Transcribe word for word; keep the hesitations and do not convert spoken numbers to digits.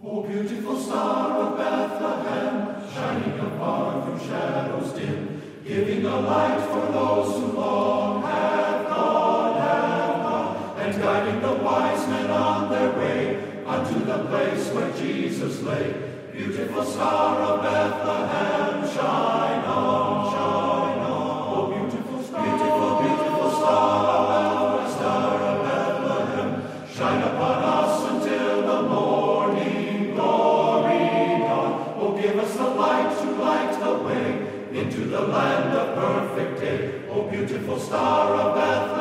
O beautiful star of Bethlehem, shining afar through shadows dim, giving a light for those who long have gone, have gone, and guiding the wise men on their way unto the place where Jesus lay. Beautiful star of Bethlehem, shine on, shine on. O beautiful star, beautiful, beautiful star, of star of Bethlehem, shine upon us until the morning glory dawn. Oh, give us the light to light the way into the land of perfect day. O beautiful star of Bethlehem,